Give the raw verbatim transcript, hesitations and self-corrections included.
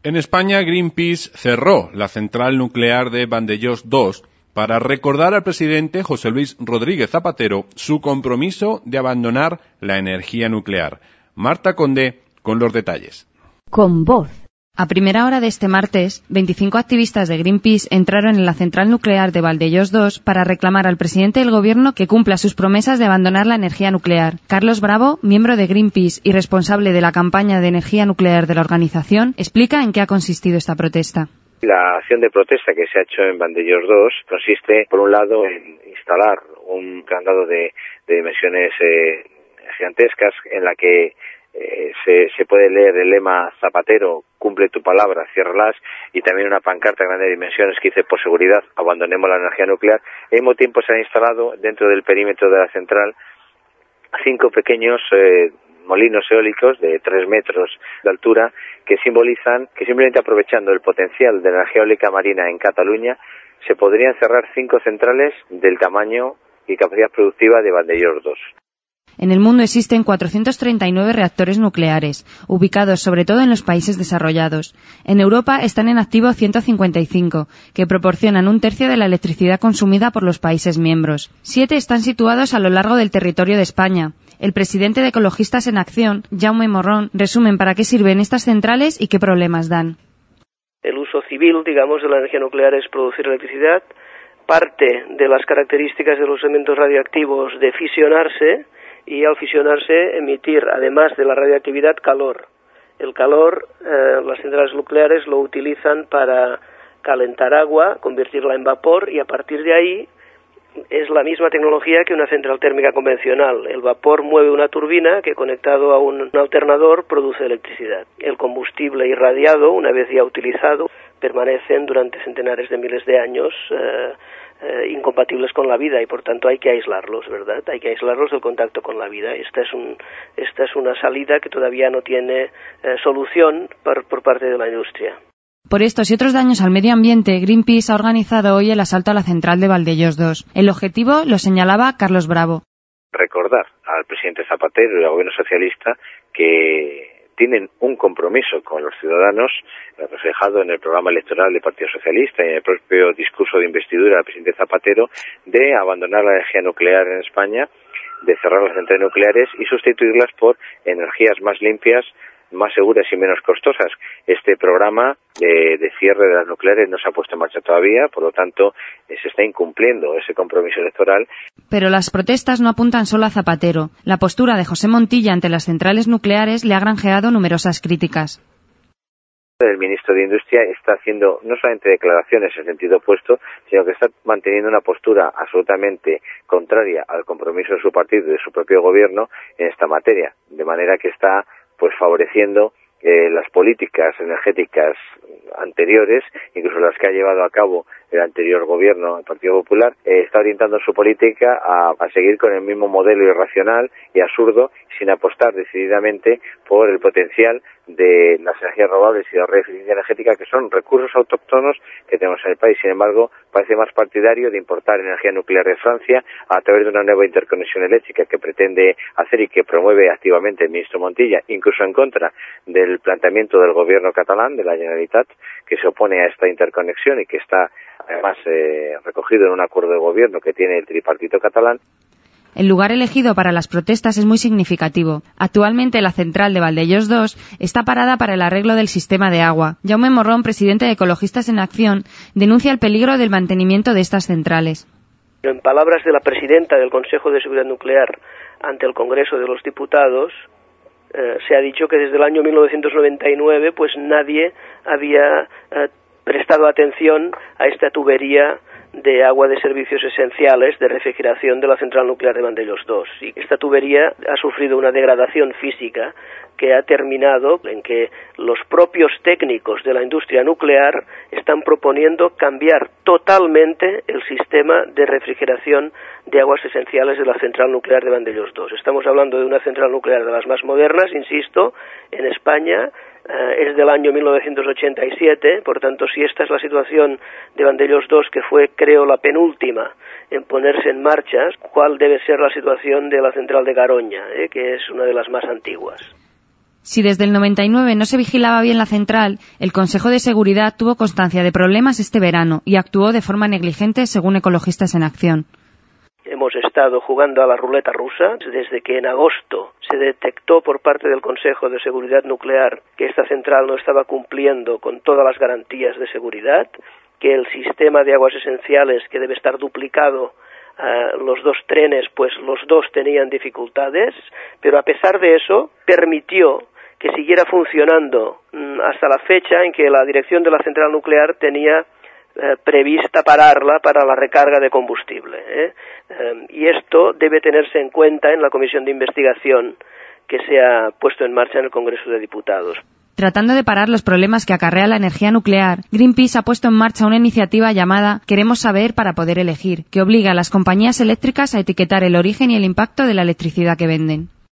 En España, Greenpeace cerró la central nuclear de Vandellós dos para recordar al presidente José Luis Rodríguez Zapatero su compromiso de abandonar la energía nuclear. Marta Condé con los detalles. Con voz. A primera hora de este martes, veinticinco activistas de Greenpeace entraron en la central nuclear de Vandellós dos para reclamar al presidente del gobierno que cumpla sus promesas de abandonar la energía nuclear. Carlos Bravo, miembro de Greenpeace y responsable de la campaña de energía nuclear de la organización, explica en qué ha consistido esta protesta. La acción de protesta que se ha hecho en Vandellós dos consiste, por un lado, en instalar un candado de, de dimensiones eh, gigantescas en la que Eh, se, se puede leer el lema Zapatero, cumple tu palabra, ciérralas, y también una pancarta grande de dimensiones que dice, por seguridad, abandonemos la energía nuclear. Al mismo tiempo se han instalado dentro del perímetro de la central cinco pequeños eh, molinos eólicos de tres metros de altura que simbolizan que simplemente aprovechando el potencial de la energía eólica marina en Cataluña se podrían cerrar cinco centrales del tamaño y capacidad productiva de Vandellós dos. En el mundo existen cuatrocientos treinta y nueve reactores nucleares, ubicados sobre todo en los países desarrollados. En Europa están en activo ciento cincuenta y cinco, que proporcionan un tercio de la electricidad consumida por los países miembros. Siete están situados a lo largo del territorio de España. El presidente de Ecologistas en Acción, Jaume Morrón, resumen para qué sirven estas centrales y qué problemas dan. El uso civil, digamos, de la energía nuclear es producir electricidad. Parte de las características de los elementos radioactivos de fisionarse, y al fisionarse emitir, además de la radioactividad, calor. El calor, eh, las centrales nucleares lo utilizan para calentar agua, convertirla en vapor, y a partir de ahí es la misma tecnología que una central térmica convencional. El vapor mueve una turbina que, conectado a un alternador, produce electricidad. El combustible irradiado, una vez ya utilizado, permanecen durante centenares de miles de años eh, eh, incompatibles con la vida, y por tanto hay que aislarlos, ¿verdad? Hay que aislarlos del contacto con la vida. Esta es un, esta es una salida que todavía no tiene eh, solución por, por parte de la industria. Por estos y otros daños al medio ambiente, Greenpeace ha organizado hoy el asalto a la central de Vandellós dos. El objetivo lo señalaba Carlos Bravo. Recordar al presidente Zapatero y al gobierno socialista que tienen un compromiso con los ciudadanos, reflejado en el programa electoral del Partido Socialista y en el propio discurso de investidura del presidente Zapatero, de abandonar la energía nuclear en España, de cerrar las centrales nucleares y sustituirlas por energías más limpias, más seguras y menos costosas. Este programa de, de cierre de las nucleares no se ha puesto en marcha todavía, por lo tanto eh, se está incumpliendo ese compromiso electoral. Pero las protestas no apuntan solo a Zapatero. La postura de José Montilla ante las centrales nucleares le ha granjeado numerosas críticas. El ministro de Industria está haciendo no solamente declaraciones en sentido opuesto, sino que está manteniendo una postura absolutamente contraria al compromiso de su partido y de su propio gobierno en esta materia, de manera que está pues favoreciendo eh, las políticas energéticas anteriores, incluso las que ha llevado a cabo el anterior gobierno, el Partido Popular, eh, está orientando su política a, a seguir con el mismo modelo irracional y absurdo, sin apostar decididamente por el potencial de las energías renovables y la red de eficiencia energética, que son recursos autóctonos que tenemos en el país. Sin embargo, parece más partidario de importar energía nuclear de Francia a través de una nueva interconexión eléctrica que pretende hacer y que promueve activamente el ministro Montilla, incluso en contra del planteamiento del gobierno catalán, de la Generalitat, que se opone a esta interconexión y que está además eh, recogido en un acuerdo de gobierno que tiene el tripartito catalán. El lugar elegido para las protestas es muy significativo. Actualmente la central de Vandellós dos está parada para el arreglo del sistema de agua. Jaume Morrón, presidente de Ecologistas en Acción, denuncia el peligro del mantenimiento de estas centrales. En palabras de la presidenta del Consejo de Seguridad Nuclear ante el Congreso de los Diputados, eh, se ha dicho que desde el año mil novecientos noventa y nueve pues nadie había eh, prestado atención a esta tubería de agua de servicios esenciales de refrigeración de la central nuclear de Vandellós dos. Y esta tubería ha sufrido una degradación física que ha terminado en que los propios técnicos de la industria nuclear están proponiendo cambiar totalmente el sistema de refrigeración de aguas esenciales de la central nuclear de Vandellós dos. Estamos hablando de una central nuclear de las más modernas, insisto, en España. Uh, es del año mil novecientos ochenta y siete, por tanto, si esta es la situación de Vandellós dos, que fue, creo, la penúltima en ponerse en marcha, ¿cuál debe ser la situación de la central de Garoña, eh, que es una de las más antiguas? Si desde el noventa y nueve no se vigilaba bien la central, el Consejo de Seguridad tuvo constancia de problemas este verano y actuó de forma negligente, según Ecologistas en Acción. Hemos estado jugando a la ruleta rusa desde que en agosto se detectó por parte del Consejo de Seguridad Nuclear que esta central no estaba cumpliendo con todas las garantías de seguridad, que el sistema de aguas esenciales, que debe estar duplicado, uh, los dos trenes, pues los dos tenían dificultades, pero a pesar de eso permitió que siguiera funcionando mm, hasta la fecha en que la dirección de la central nuclear tenía eh, prevista pararla para la recarga de combustible. ¿eh? Eh, y esto debe tenerse en cuenta en la comisión de investigación que se ha puesto en marcha en el Congreso de Diputados. Tratando de parar los problemas que acarrea la energía nuclear, Greenpeace ha puesto en marcha una iniciativa llamada Queremos saber para poder elegir, que obliga a las compañías eléctricas a etiquetar el origen y el impacto de la electricidad que venden.